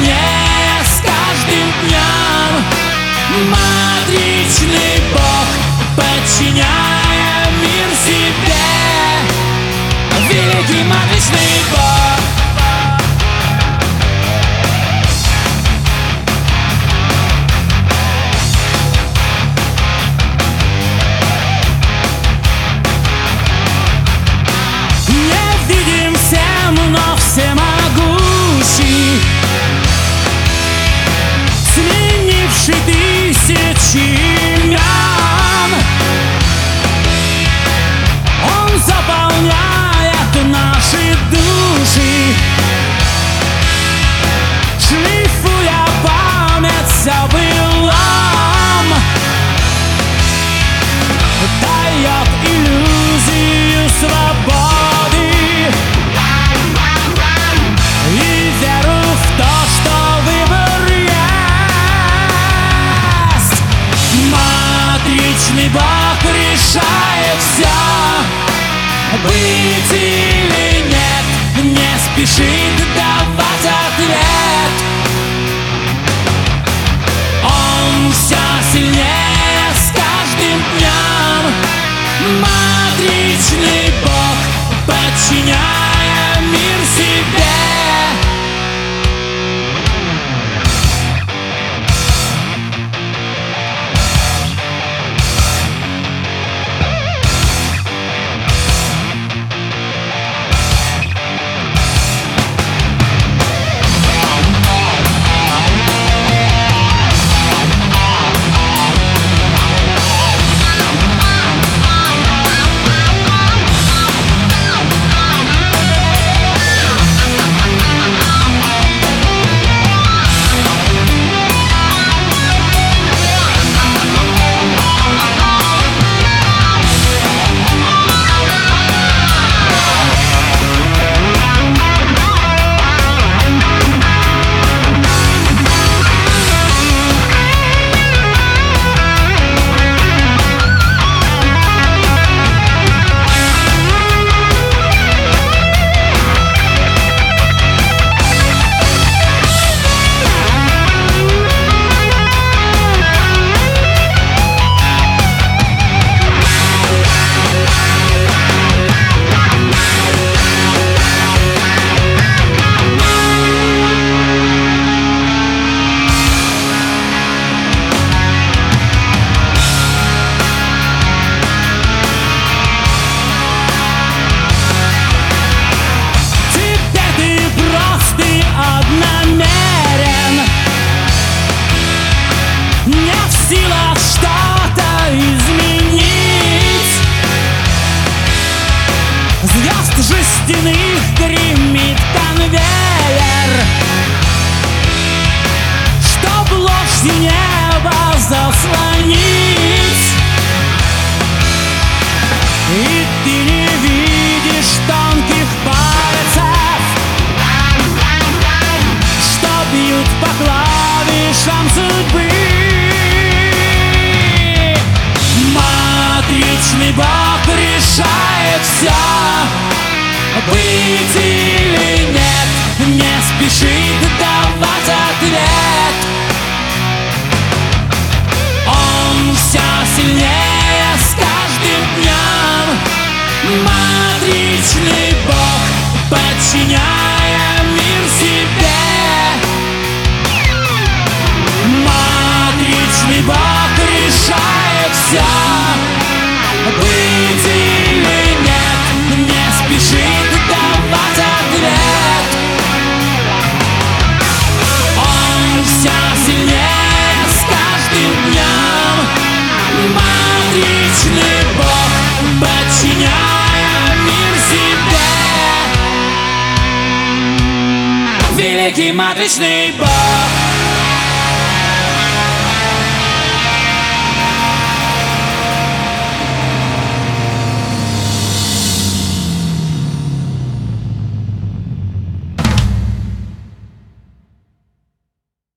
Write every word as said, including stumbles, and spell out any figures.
сильнее с каждым днем. Матричный бог, подчиняя мир себе. Великий матричный бог. Невидим всем, но всемогущий, сменивший тысячи имен. Он заполняет наши души, шлифуя память о былом, дает иллюзию свободы и веру в то, что выбор есть. Матричный бог решает все, быть или нет, не спешит давать ответ. Он все сильнее с каждым днем. Матричный бог, подчиняя мир себе. Звезд жестяных гремит конвейер, чтоб ложь небо заслонить. И ты не видишь тонких пальцев, что бьют по клавишам судьбы. Матричный бог решает все, быть или нет, не спешит давать ответ. Он все сильнее с каждым днем. Матричный бог, подчиняя мир себе. Матричный бог решает все, быть или нет, не спешит давать ответ. Он все сильнее с каждым днем. Матричный бог, подчиняя мир себе. Великий матричный бог.